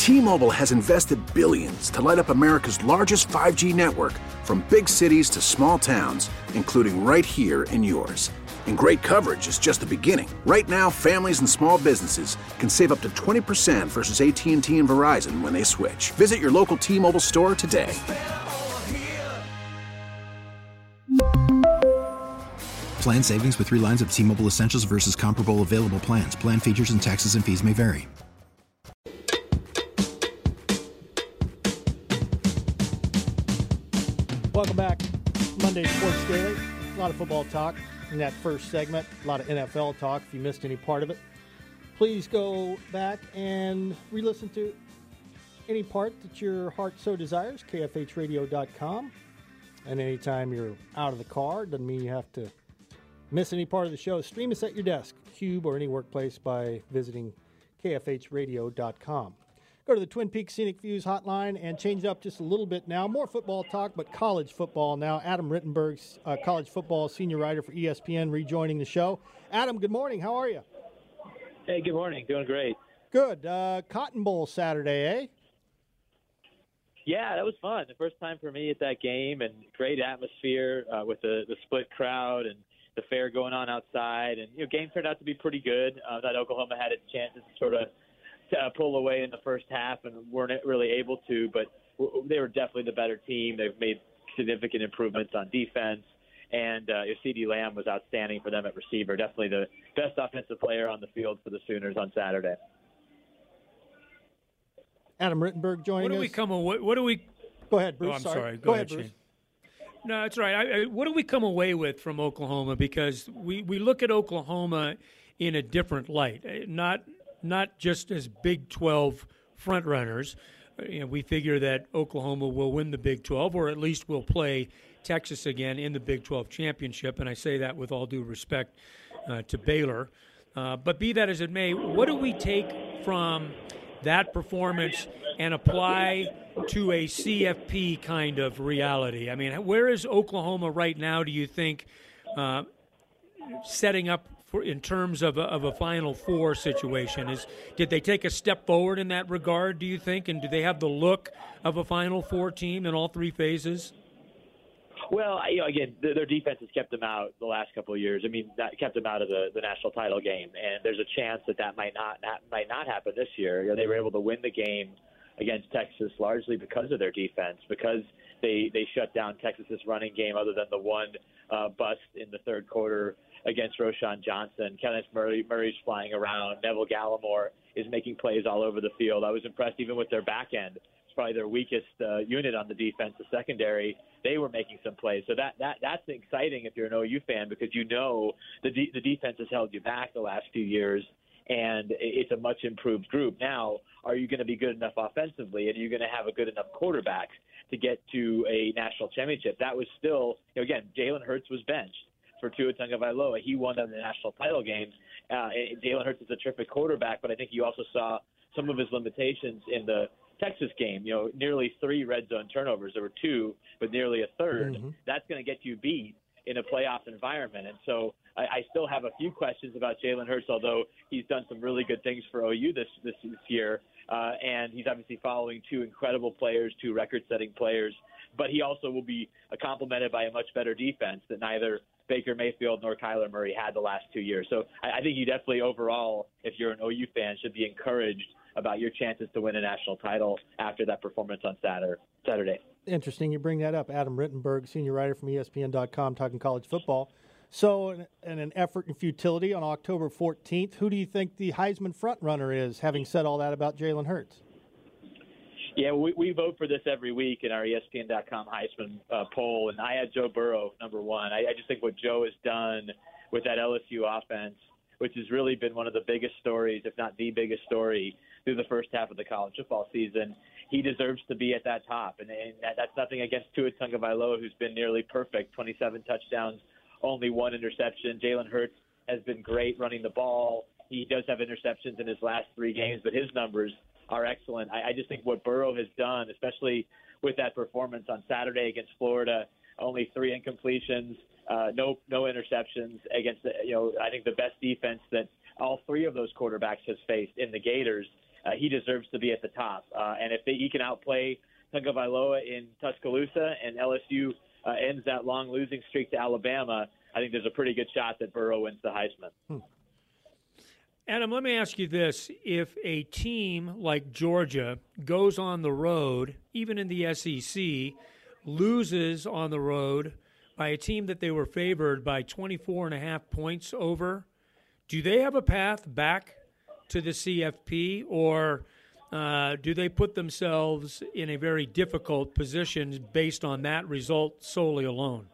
T-Mobile has invested billions to light up America's largest 5G network, from big cities to small towns, including right here in yours. And great coverage is just the beginning. Right now, families and small businesses can save up to 20% versus AT&T and Verizon when they switch. Visit your local T-Mobile store today. Plan savings with 3 lines of T-Mobile Essentials versus comparable available plans. Plan features and taxes and fees may vary. Welcome back. Monday Sports Daily. A lot of football talk in that first segment. A lot of NFL talk. If you missed any part of it, please go back and re-listen to any part that your heart so desires. KFHradio.com. And anytime you're out of the car, doesn't mean you have to miss any part of the show. Stream us at your desk, Cube, or any workplace by visiting KFHradio.com. Go to the Twin Peaks Scenic Views hotline and change it up just a little bit now. More football talk, but college football now. Adam Rittenberg, college football senior writer for ESPN, rejoining the show. Adam, good morning. How are you? Hey, good morning. Doing great. Good. Cotton Bowl Saturday, eh? Yeah, that was fun. The first time for me at that game, and great atmosphere with the split crowd and the fair going on outside. And, game turned out to be pretty good. That Oklahoma had its chances to sort of pull away in the first half and weren't really able to, but they were definitely the better team. They've made significant improvements on defense, and CeeDee Lamb was outstanding for them at receiver. Definitely the best offensive player on the field for the Sooners on Saturday. Adam Rittenberg joining us. What do we? Go ahead, Bruce. Oh, I'm sorry. Go ahead, Bruce. Shane. No, that's right. What do we come away with from Oklahoma? Because we look at Oklahoma in a different light, not just as Big 12 front runners. We figure that Oklahoma will win the Big 12, or at least will play Texas again in the Big 12 championship, and I say that with all due respect to Baylor. But be that as it may, what do we take from that performance and apply to a CFP kind of reality? I mean, where is Oklahoma right now, do you think, setting up in terms of a Final Four situation? Did they take a step forward in that regard, do you think? And do they have the look of a Final Four team in all 3 phases? Well, again, their defense has kept them out the last couple of years. I mean, that kept them out of the national title game, and there's a chance that might not happen this year. They were able to win the game against Texas largely because of their defense, because they shut down Texas's running game other than the one bust in the third quarter against Roschon Johnson. Kenneth Murray's flying around. Neville Gallimore is making plays all over the field. I was impressed even with their back end. It's probably their weakest unit on the defense, the secondary. They were making some plays. So that's exciting if you're an OU fan, because the defense has held you back the last few years, and it's a much improved group. Now, are you going to be good enough offensively, and are you going to have a good enough quarterback to get to a national championship? That was still, again, Jalen Hurts was benched for Tua Tagovailoa. He won them the national title game. Jalen Hurts is a terrific quarterback, but I think you also saw some of his limitations in the Texas game. Nearly 3 red zone turnovers. There were 2, but nearly a third. Mm-hmm. That's going to get you beat in a playoff environment. And so I still have a few questions about Jalen Hurts, although he's done some really good things for OU this year. And he's obviously following 2 incredible players, 2 record-setting players. But he also will be complemented by a much better defense that neither Baker Mayfield nor Kyler Murray had the last 2 years. So I think you definitely overall, if you're an OU fan, should be encouraged about your chances to win a national title after that performance on Saturday. Interesting you bring that up. Adam Rittenberg, senior writer from ESPN.com, talking college football. So in an effort and futility on October 14th, who do you think the Heisman frontrunner is, having said all that about Jalen Hurts? Yeah, we vote for this every week in our ESPN.com Heisman poll, and I had Joe Burrow number 1. I just think what Joe has done with that LSU offense, which has really been one of the biggest stories, if not the biggest story, through the first half of the college football season, he deserves to be at that top. And that's nothing against Tua Tagovailoa, who's been nearly perfect, 27 touchdowns, only 1 interception. Jalen Hurts has been great running the ball. He does have interceptions in his last 3 games, but his numbers are excellent. I just think what Burrow has done, especially with that performance on Saturday against Florida, only 3 incompletions, no interceptions against I think the best defense that all 3 of those quarterbacks has faced in the Gators. he deserves to be at the top. And if he can outplay Tagovailoa in Tuscaloosa and LSU ends that long losing streak to Alabama, I think there's a pretty good shot that Burrow wins the Heisman. Adam, let me ask you this. If a team like Georgia goes on the road, even in the SEC, loses on the road by a team that they were favored by 24.5 points over, do they have a path back to the CFP, or do they put themselves in a very difficult position based on that result solely alone?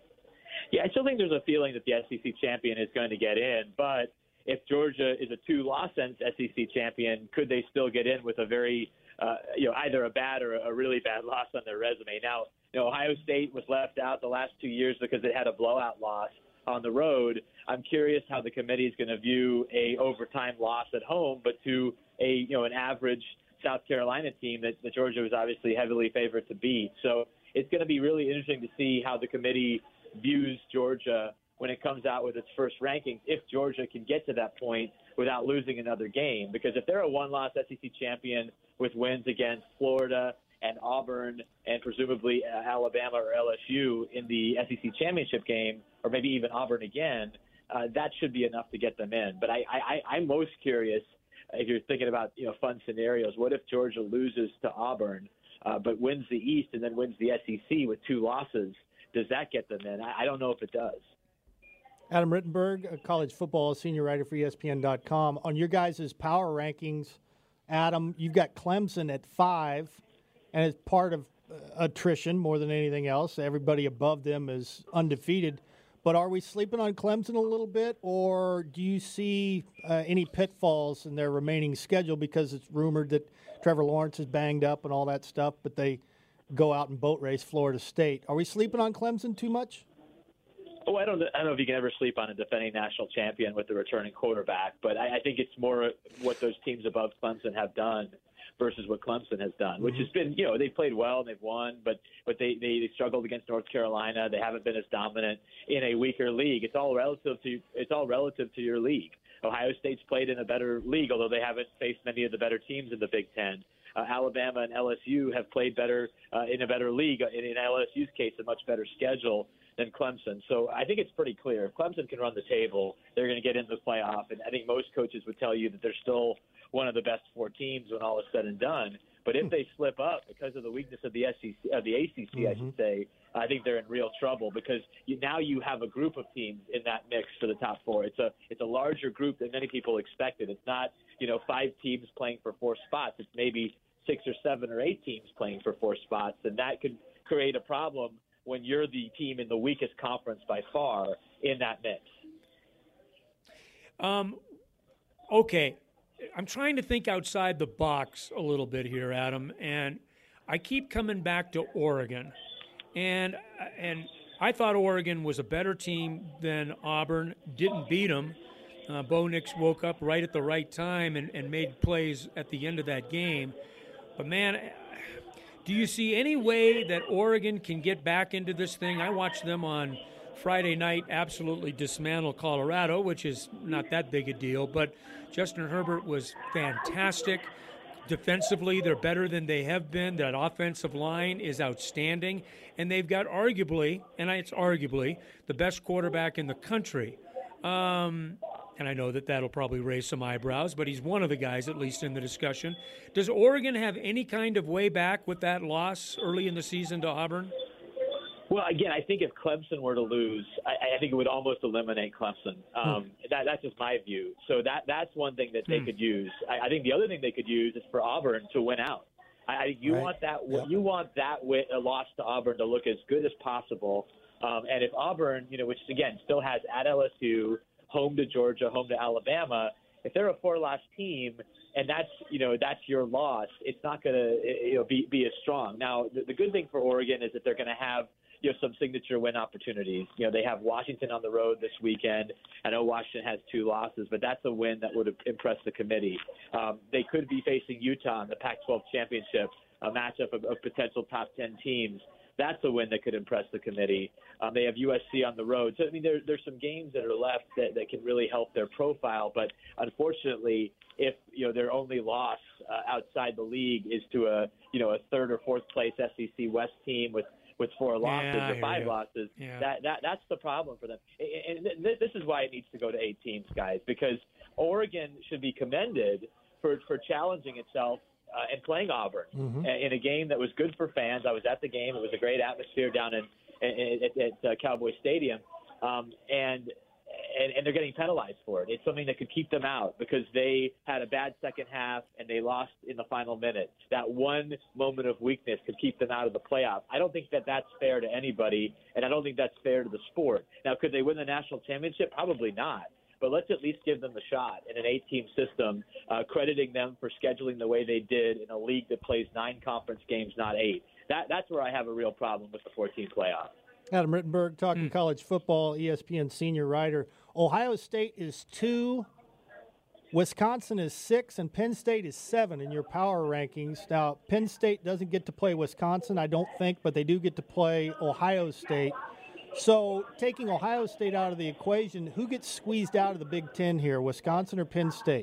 Yeah, I still think there's a feeling that the SEC champion is going to get in, but if Georgia is a two-loss SEC champion, could they still get in with a very, either a bad or a really bad loss on their resume? Now, Ohio State was left out the last 2 years because it had a blowout loss on the road. I'm curious how the committee is going to view a overtime loss at home, but to an average South Carolina team that Georgia was obviously heavily favored to beat. So it's going to be really interesting to see how the committee views Georgia when it comes out with its first rankings, if Georgia can get to that point without losing another game. Because if they're a one-loss SEC champion with wins against Florida and Auburn and presumably Alabama or LSU in the SEC championship game, or maybe even Auburn again, that should be enough to get them in. But I'm most curious, if you're thinking about fun scenarios, what if Georgia loses to Auburn but wins the East and then wins the SEC with 2 losses? Does that get them in? I don't know if it does. Adam Rittenberg, a college football senior writer for ESPN.com. On your guys' power rankings, Adam, you've got Clemson at 5, and it's part of attrition more than anything else. Everybody above them is undefeated. But are we sleeping on Clemson a little bit, or do you see any pitfalls in their remaining schedule? Because it's rumored that Trevor Lawrence is banged up and all that stuff, but they go out and boat race Florida State. Are we sleeping on Clemson too much? Oh, I don't know if you can ever sleep on a defending national champion with the returning quarterback, but I think it's more what those teams above Clemson have done versus what Clemson has done, which has been, they've played well and they've won, but they struggled against North Carolina. They haven't been as dominant in a weaker league. It's all relative to your league. Ohio State's played in a better league, although they haven't faced many of the better teams in the Big Ten. Alabama and LSU have played better in a better league. In LSU's case, a much better schedule than Clemson. So I think it's pretty clear. If Clemson can run the table, they're going to get into the playoff. And I think most coaches would tell you that they're still one of the best 4 teams when all is said and done. But if they slip up because of the weakness of the ACC, I should say, I think they're in real trouble because now you have a group of teams in that mix for the top 4. It's a larger group than many people expected. It's not 5 teams playing for 4 spots. It's maybe 6 or 7 or 8 teams playing for 4 spots, and that could create a problem when you're the team in the weakest conference by far in that mix. Okay. I'm trying to think outside the box a little bit here, Adam, and I keep coming back to Oregon. And I thought Oregon was a better team than Auburn, didn't beat them. Bo Nix woke up right at the right time and made plays at the end of that game. But, man, do you see any way that Oregon can get back into this thing? I watched them on Friday night absolutely dismantle Colorado, which is not that big a deal. But Justin Herbert was fantastic. Defensively, they're better than they have been. That offensive line is outstanding. And they've got arguably, and it's arguably, the best quarterback in the country. And I know that that'll probably raise some eyebrows, but he's one of the guys, at least in the discussion. Does Oregon have any kind of way back with that loss early in the season to Auburn? Well, again, I think if Clemson were to lose, I think it would almost eliminate Clemson. That's just my view. So that's one thing that they could use. I think the other thing they could use is for Auburn to win out. You want that a loss to Auburn to look as good as possible. And if Auburn, which again still has at LSU, home to Georgia, home to Alabama, if they're a 4-loss team and that's your loss, it's not going to be as strong. Now, the good thing for Oregon is that they're going to have some signature win opportunities. They have Washington on the road this weekend. I know Washington has 2 losses, but that's a win that would have impressed the committee. They could be facing Utah in the Pac-12 championship, a matchup of potential top 10 teams. That's a win that could impress the committee. They have USC on the road. So, I mean, there's some games that are left that can really help their profile. But unfortunately, if their only loss outside the league is to a third or fourth place SEC West team with 4 losses or 5 losses, that's the problem for them. And this is why it needs to go to 8 teams, guys, because Oregon should be commended for challenging itself and playing Auburn in a game that was good for fans. I was at the game. It was a great atmosphere down at Cowboy Stadium, and they're getting penalized for it. It's something that could keep them out because they had a bad second half and they lost in the final minute. That one moment of weakness could keep them out of the playoffs. I don't think that that's fair to anybody, and I don't think that's fair to the sport. Now, could they win the national championship? Probably not. But let's at least give them a shot in an 8-team system, crediting them for scheduling the way they did in a league that plays 9 conference games, not 8. That's where I have a real problem with the 14 playoff. Adam Rittenberg talking college football, ESPN senior writer. Ohio State is 2, Wisconsin is 6, and Penn State is 7 in your power rankings. Now, Penn State doesn't get to play Wisconsin, I don't think, but they do get to play Ohio State. So taking Ohio State out of the equation, who gets squeezed out of the Big Ten here, Wisconsin or Penn State?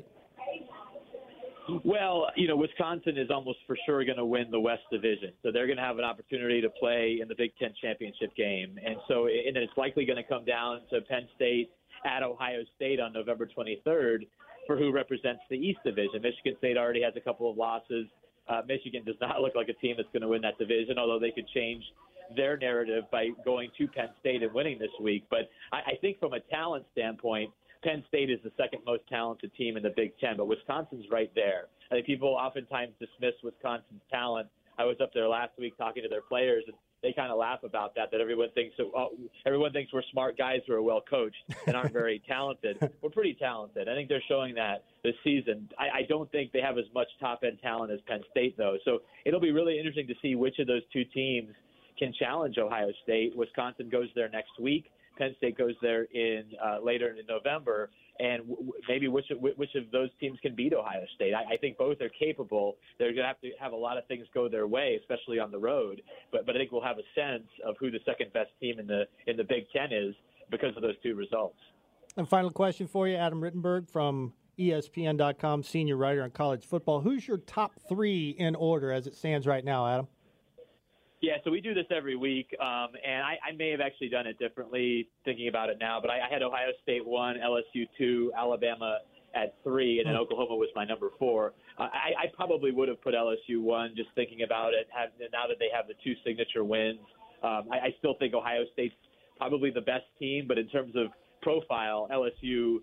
Well, Wisconsin is almost for sure going to win the West Division. So they're going to have an opportunity to play in the Big Ten championship game. And it's likely going to come down to Penn State at Ohio State on November 23rd for who represents the East Division. Michigan State already has a couple of losses. Michigan does not look like a team that's going to win that division, although they could change their narrative by going to Penn State and winning this week. But I think from a talent standpoint, Penn State is the second most talented team in the Big Ten, but Wisconsin's right there. I think people oftentimes dismiss Wisconsin's talent. I was up there last week talking to their players, and they kind of laugh about that everyone thinks we're smart guys who are well coached and aren't very talented. We're pretty talented. I think they're showing that this season. I don't think they have as much top-end talent as Penn State, though. So it'll be really interesting to see which of those 2 teams can challenge Ohio State. Wisconsin goes there next week. Penn State goes there in later in November, and maybe which of those teams can beat Ohio State. I think both are capable. They're going to have a lot of things go their way, especially on the road. But I think we'll have a sense of who the second best team in the Big Ten is because of those 2 results. And final question for you, Adam Rittenberg from ESPN.com, senior writer on college football. Who's your top 3 in order as it stands right now, Adam? Yeah, so we do this every week, and I may have actually done it differently thinking about it now, but I had Ohio State 1, LSU 2, Alabama at 3, and then Oklahoma was my number 4. I probably would have put LSU 1 just thinking about it now that they have the 2 signature wins. I still think Ohio State's probably the best team, but in terms of profile, LSU,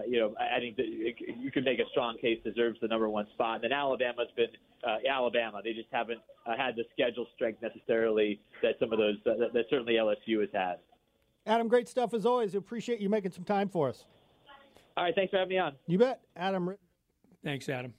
I think that you could make a strong case deserves the number 1 spot. And then Alabama's been Alabama. They just haven't had the schedule strength necessarily that some of those that certainly LSU has had. Adam, great stuff as always. Appreciate you making some time for us. All right, thanks for having me on. You bet, Adam. Thanks, Adam.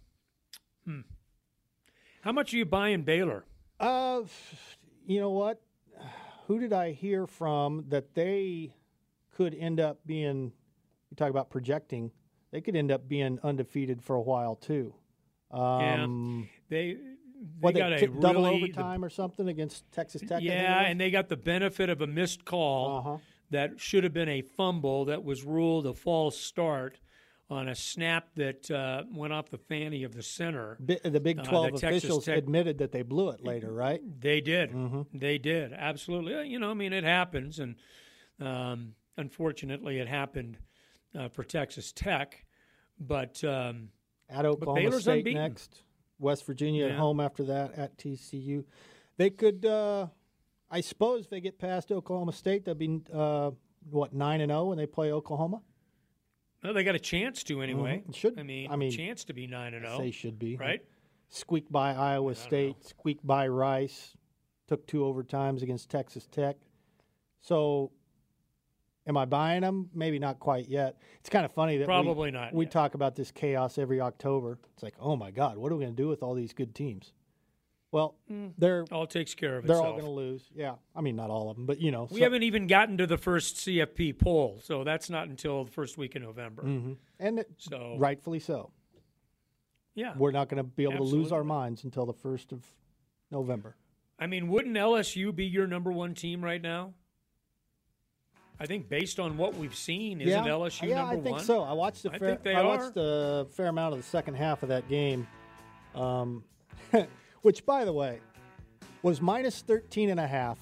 How much are you buying Baylor? You know what? Who did I hear from that they could end up being, you talk about projecting, they could end up being undefeated for a while too. They got a double overtime or something against Texas Tech. Yeah, and they got the benefit of a missed call that should have been a fumble that was ruled a false start on a snap that went off the fanny of the center. The Big 12 officials admitted that they blew it later, right? They did. They did, absolutely. It happens, and unfortunately it happened for Texas Tech. But at Oklahoma State unbeaten. Next, West Virginia at home after that, at TCU. They could, I suppose, if they get past Oklahoma State, they'll be 9-0 when they play Oklahoma. No, they got a chance to anyway. Should chance to be 9-0. They should be right. Squeaked by Iowa State, squeaked by Rice, took 2 overtimes against Texas Tech. So, am I buying them? Maybe not quite yet. It's kind of funny that probably not. We talk about this chaos every October. It's like, oh my God, what are we going to do with all these good teams? Well, they're all takes care of they're itself. All going to lose. Yeah, not all of them, but we haven't even gotten to the first CFP poll, so that's not until the first week in November. And rightfully so. Yeah, we're not going to be able to lose our minds until the 1st of November. I mean, wouldn't LSU be your number one team right now? I think based on what we've seen, isn't LSU number one? Yeah, I think so. I watched a fair amount of the second half of that game, which, by the way, was minus 13.5.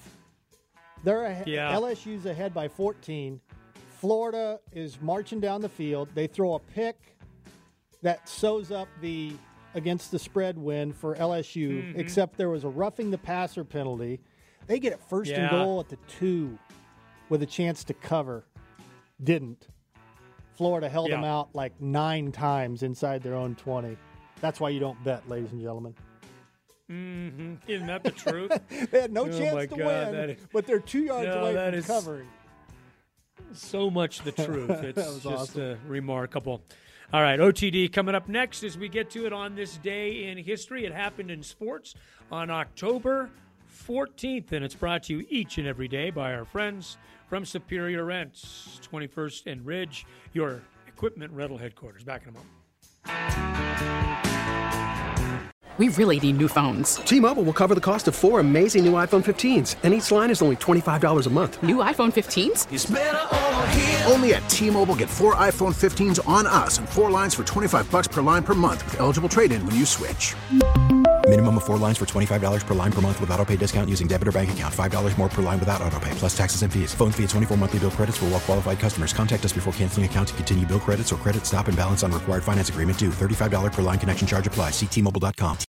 LSU's ahead by 14. Florida is marching down the field. They throw a pick that sews up the against the spread win for LSU, except there was a roughing the passer penalty. They get it first and goal at the 2 with a chance to cover. Didn't. Florida held them out like 9 times inside their own 20. That's why you don't bet, ladies and gentlemen. Mm-hmm. Isn't that the truth? They had no chance to win, but they're 2 yards away from covering. So much the truth. It's just remarkable. All right, OTD coming up next as we get to it on this day in history. It happened in sports on October 14th, and it's brought to you each and every day by our friends from Superior Rents, 21st and Ridge, your equipment rental headquarters. Back in a moment. We really need new phones. T-Mobile will cover the cost of 4 amazing new iPhone 15s, and each line is only $25 a month. New iPhone 15s? It's better over here. Only at T-Mobile, get 4 iPhone 15s on us and 4 lines for $25 per line per month with eligible trade-in when you switch. Minimum of 4 lines for $25 per line per month with autopay discount using debit or bank account. $5 more per line without autopay, plus taxes and fees. Phone fee at 24 monthly bill credits for well-qualified customers. Contact us before canceling account to continue bill credits or credit stop and balance on required finance agreement due. $35 per line connection charge applies. See T-Mobile.com.